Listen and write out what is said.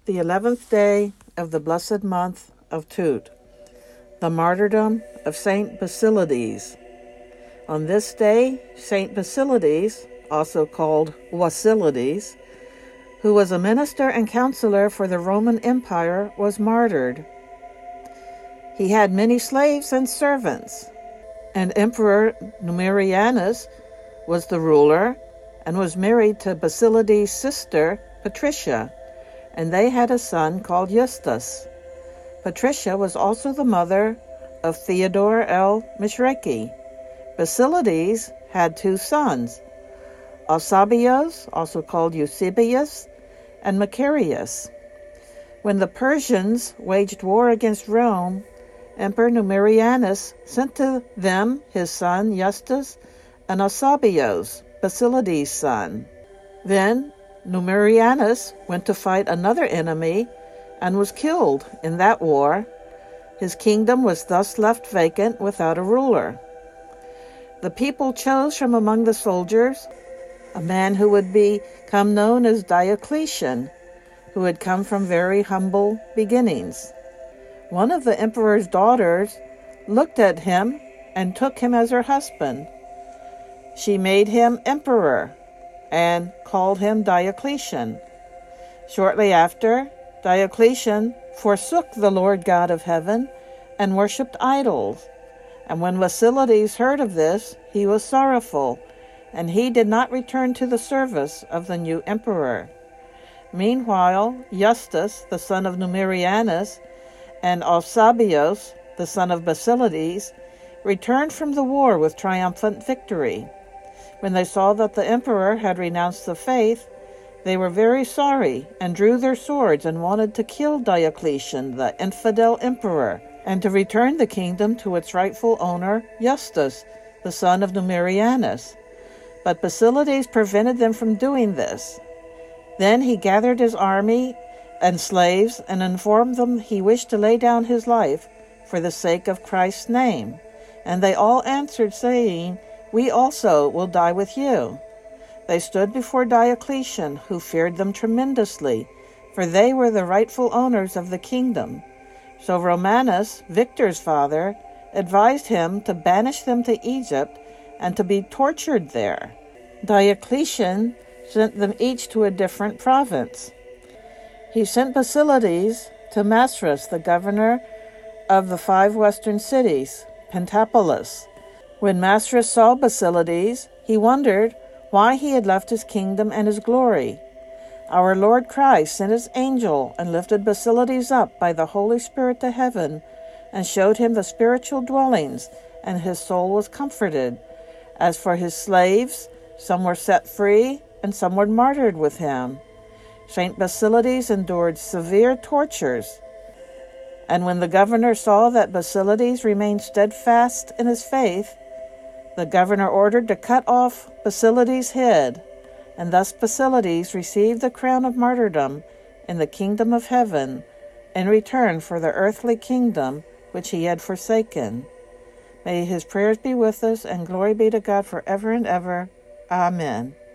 The 11th day of the blessed month of Tut, the martyrdom of Saint Basilides. On this day, Saint Basilides, also called Wasilides, who was a minister and counselor for the Roman Empire, was martyred. He had many slaves and servants, and Emperor Numerianus was the ruler and was married to Basilides' sister, Patricia, and they had a son called Justus. Patricia was also the mother of Theodore L. Mishreki. Basilides had two sons, Eusebius, also called Eusebius, and Macarius. When the Persians waged war against Rome, Emperor Numerianus sent to them his son Justus and Eusebius, Basilides' son. Then Numerianus went to fight another enemy and was killed in that war. His kingdom was thus left vacant without a ruler. The people chose from among the soldiers a man who would become known as Diocletian, who had come from very humble beginnings. One of the emperor's daughters looked at him and took him as her husband. She made him emperor and called him Diocletian. Shortly after, Diocletian forsook the Lord God of heaven and worshipped idols. And when Basilides heard of this, he was sorrowful, and he did not return to the service of the new emperor. Meanwhile, Justus, the son of Numerianus, and Eusebius, the son of Basilides, returned from the war with triumphant victory. When they saw that the emperor had renounced the faith, they were very sorry and drew their swords and wanted to kill Diocletian, the infidel emperor, and to return the kingdom to its rightful owner, Justus, the son of Numerianus. But Basilides prevented them from doing this. Then he gathered his army and slaves and informed them he wished to lay down his life for the sake of Christ's name. And they all answered, saying, "We also will die with you." They stood before Diocletian, who feared them tremendously, for they were the rightful owners of the kingdom. So Romanus, Victor's father, advised him to banish them to Egypt and to be tortured there. Diocletian sent them each to a different province. He sent Basilides to Masrus, the governor of the 5 western cities, Pentapolis. When Masrus saw Basilides, he wondered why he had left his kingdom and his glory. Our Lord Christ sent his angel and lifted Basilides up by the Holy Spirit to heaven and showed him the spiritual dwellings, and his soul was comforted. As for his slaves, some were set free and some were martyred with him. Saint Basilides endured severe tortures. And when the governor saw that Basilides remained steadfast in his faith, the governor ordered to cut off Basilides' head, and thus Basilides received the crown of martyrdom in the kingdom of heaven in return for the earthly kingdom which he had forsaken. May his prayers be with us, and glory be to God forever and ever. Amen.